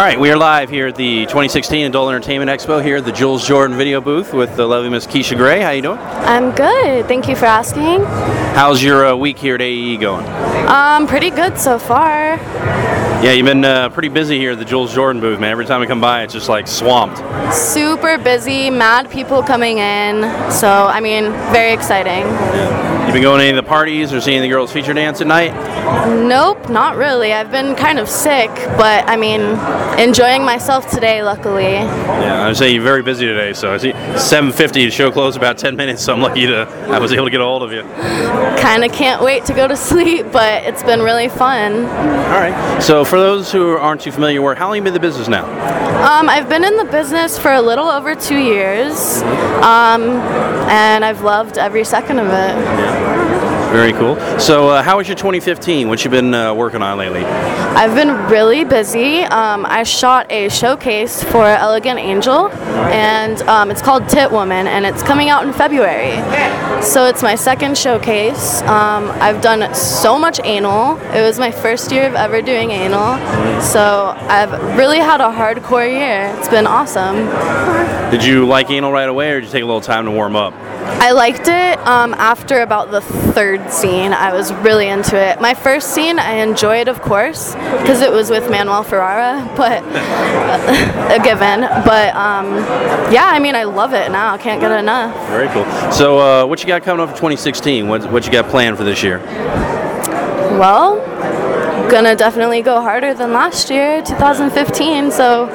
right, we are live here at the 2016 Adult Entertainment Expo here at the Jules Jordan video booth with the lovely Miss Keisha Gray. How you doing? I'm good. Thank you for asking. How's your week here at AE going? Pretty good so far. Yeah, you've been pretty busy here at the Jules Jordan booth, man. Every time I come by, it's just like swamped. Super busy, mad people coming in. So, I mean, very exciting. You been going to any of the parties or seeing the girls feature dance at night? Nope, not really. I've been kind of sick, but I mean, enjoying myself today, luckily. Yeah, I would say you're very busy today, so I see 7:50, the show closed about 10 minutes, so I'm lucky I was able to get a hold of you. Kind of can't wait to go to sleep, but it's been really fun. All right, so for those who aren't too familiar, how long have you been in the business now? I've been in the business for a little over 2 years, and I've loved every second of it. Very cool. So how was your 2015? What you been working on lately? I've been really busy. I shot a showcase for Elegant Angel, and it's called Tit Woman, and it's coming out in February. So it's my second showcase. I've done so much anal. It was my first year of ever doing anal, so I've really had a hardcore year. It's been awesome. Did you like anal right away, or did you take a little time to warm up? I liked it after about the third scene. I was really into it. My first scene I enjoyed, of course, because it was with Manuel Ferrara, but a given. But yeah, I mean, I love it now. I can't get enough. Very cool. So what you got coming up for 2016? What you got planned for this year? Well, gonna definitely go harder than last year, 2015. So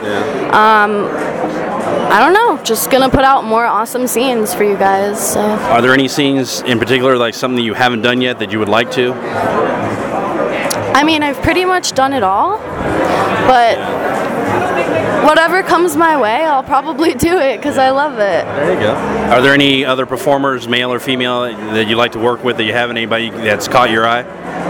I don't know, just gonna put out more awesome scenes for you guys. So. Are there any scenes in particular, like something that you haven't done yet that you would like to? I mean, I've pretty much done it all, but whatever comes my way, I'll probably do it because I love it. There you go. Are there any other performers, male or female, that you like to work with that you haven't? Anybody that's caught your eye?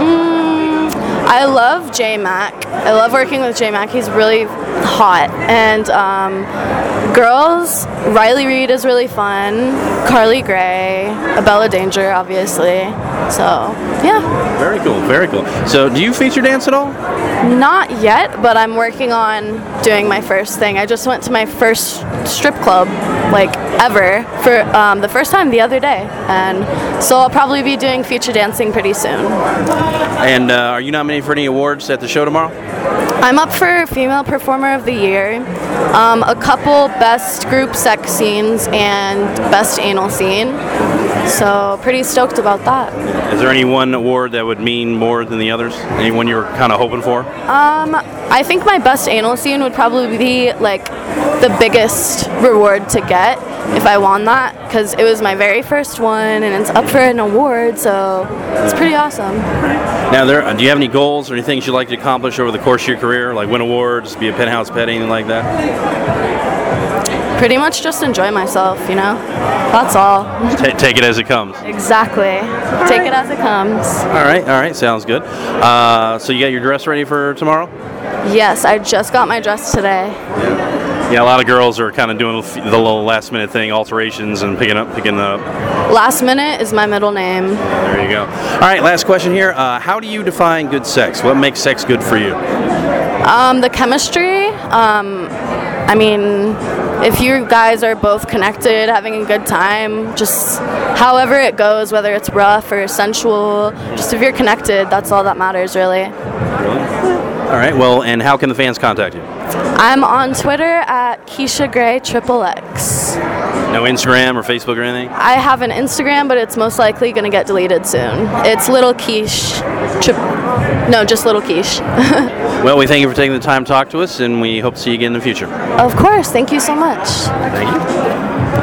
I love J Mac. I love working with J Mac. He's really hot. And girls, Riley Reid is really fun. Carly Gray, Abella Danger, obviously. So, yeah. Very cool, very cool. So, do you feature dance at all? Not yet, but I'm working on doing my first thing. I just went to my first strip club, like, ever, for the first time the other day. And so I'll probably be doing feature dancing pretty soon. And are you nominated for any awards at the show tomorrow? I'm up for Female Performer of the Year, a couple Best Group Sex Scenes, and Best Anal Scene. So pretty stoked about that. Is there any one award that would mean more than the others? Anyone you were kind of hoping for? I think my Best Anal Scene would probably be like the biggest reward to get if I won that, because it was my very first one and it's up for an award, so it's pretty awesome. Now, do you have any goals or any things you'd like to accomplish over the course of your career, like win awards, be a penthouse pet, anything like that? Pretty much just enjoy myself, you know? That's all. Take it as it comes. Exactly. Take it as it comes. All right, sounds good. So you got your dress ready for tomorrow? Yes, I just got my dress today. Yeah, a lot of girls are kind of doing the little last minute thing, alterations and picking up. Last minute is my middle name. Yeah, there you go. All right, last question here. How do you define good sex? What makes sex good for you? The chemistry. I mean, if you guys are both connected, having a good time, just however it goes, whether it's rough or sensual, just if you're connected, that's all that matters, really. All right, well, and how can the fans contact you? I'm on Twitter at Keisha Gray XXX. No Instagram or Facebook or anything? I have an Instagram, but it's most likely going to get deleted soon. It's Little Quiche. No, just Little Quiche. Well, we thank you for taking the time to talk to us, and we hope to see you again in the future. Of course. Thank you so much. Thank you.